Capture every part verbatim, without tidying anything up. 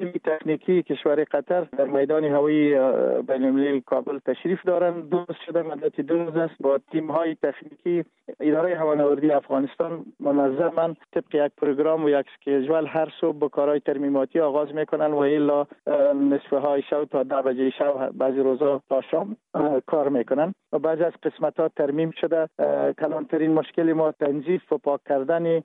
مسئول تکنیکی کشور قطر در میدان هوایی بین‌المللی کابل تشریف دارند. دو روز شده، مدت دو روز است با تیم‌های تکنیکی اداره هوانوردی افغانستان منظما طبق یک پروگرام و یک اسکیجول هر صبح به کارهای ترمیماتی آغاز میکنن و الا نصف های شب تا ده بجه شب، بعضی روزا تا شام کار میکنن و بعضی از قسمت‌ها ترمیم شده. کلانترین مشکل ما تنظیف و پاک کردن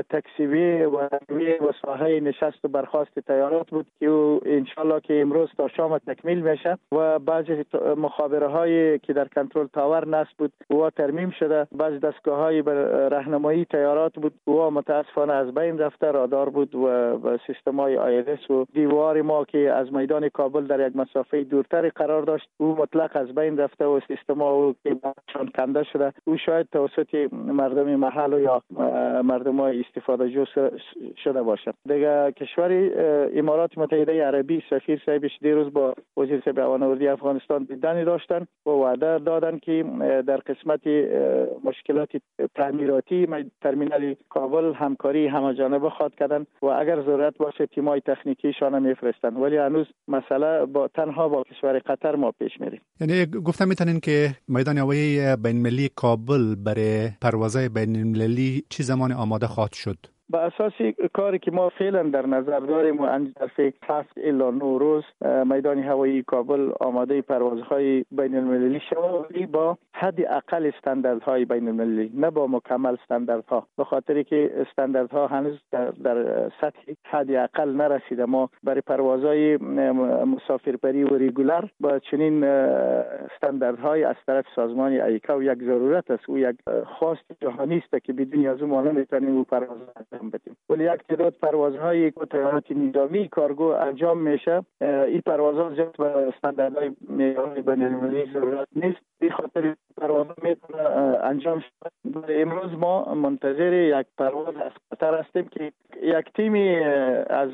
تکسیوی و و ساحه نشست و برخاست تیارات بود که انشالله که امروز تا شام تکمیل میشه و بعضی مخابره هایی که در کنترل تاور نصب بود و ترمیم شده. بعضی دستگاه های راهنمایی تیارات بود و متاسفانه از بین رفته. رادار بود و سیستم های آیدس و دیوار ما که از میدان کابل در یک مسافه دورتر قرار داشت او مطلق از بین رفته و سیستم ها که چون کنده شده او شاید توسط مردم محل و یا مردم های استفاده جو شده باشد. دیگه کشور امارات متحده عربی سفیر صاحبش دیروز با وزیر صاحب هوانوردی افغانستان دیدنی داشتن و وعده دادن که در قسمت مشکلات تعمیراتی ترمینال کابل همکاری همه‌جانبه خواهد کردن و اگر ضرورت باشه تیمای تکنیکیشان میفرستن، ولی هنوز مسئله با تنها با کشور قطر ما پیش میریم. یعنی گفتم میتونین که میدان هوایی بین‌المللی کابل برای پروازهای بین‌المللی چه زمان آماده خواهد شد؟ با اساس کاری که ما فعلا در نظر داریم و ظرف هفت الی نه روز میدان هوایی کابل آماده پروازهای بین المللی شود با حد اقل استانداردهای بین المللی، نه با مکمل استانداردها، به خاطری که استانداردها هنوز در, در سطح حد اقل نرسیده. ما برای پروازهای مسافربری و ریگولر با چنین استانداردهای از طرف سازمان ایکا و یک ضرورت است و یک خواست جهانی است که بدون از ما نمیتونیم پرواز بدیم. ولی یک تعداد پروازهای که طیارات نظامی کارگو انجام میشه، این پروازها زیاد به استانداردهای معیاری بین‌المللی ضرورت نیست، به خاطر پرواز میتونه انجام شود. امروز ما منتظر یک پرواز از قطر هستیم که یک تیمی از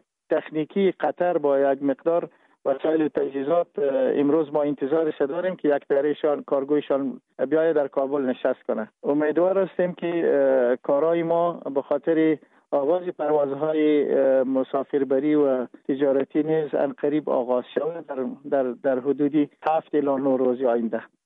تکنیکی قطر با یک مقدار وسایل و تجهیزات امروز ما انتظارش داریم که یک طیارهشان کارگویشان بیاید در کابل نشست کنه. امیدوار هستیم که کارهای ما به خاطر آغاز پروازهای مسافربری و تجارتی نیز ان قریب آغاز شود در در در حدود هفت الی نه روز آینده.